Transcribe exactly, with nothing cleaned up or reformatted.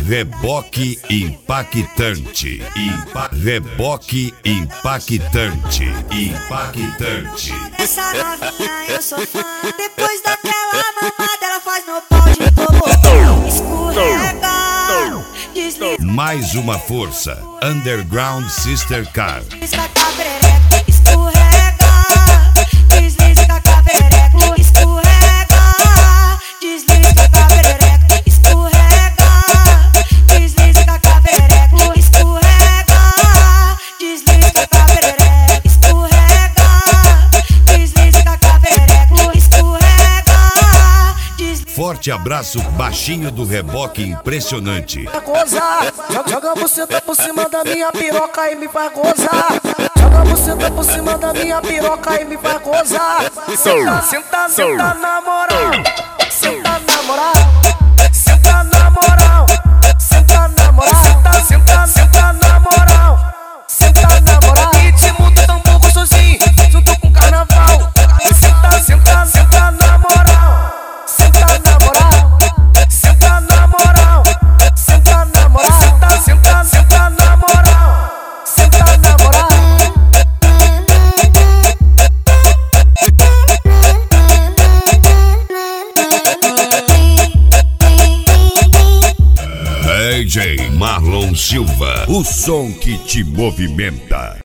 Reboque impactante. Impa Reboque impactante. Impactante. Essa novinha eu sou fã. Depois daquela mamada ela faz no pau de tobogã. Escorrega, desliza. Mais uma força. Underground Sister Car. Escorrega, desliza com a perereca. Escorrega, desliza com a perereca. Escorrega, desliza com a perereca. Escorrega, desliza com a perereca. Escorrega, desliza com a perereca. Escorrega, desliza. Forte abraço, baixinho do Reboque impressionante. Gozar, joga, joga você tá por cima da minha piroca e me faz gozar. Joga você tá por cima da minha piroca e me faz gozar. Senta, senta, senta na moral. Senta na moral. Senta na moral. Senta na moral. Senta, senta, senta na moral. Senta na moral. Ritmo do tambor gostosinho, junto com carnaval. Senta, senta, senta na moral. Senta na moral. Senta na moral. Senta na moral. Senta, senta, senta na moral. Senta na moral. D J Marlon Silva, o som que te movimenta.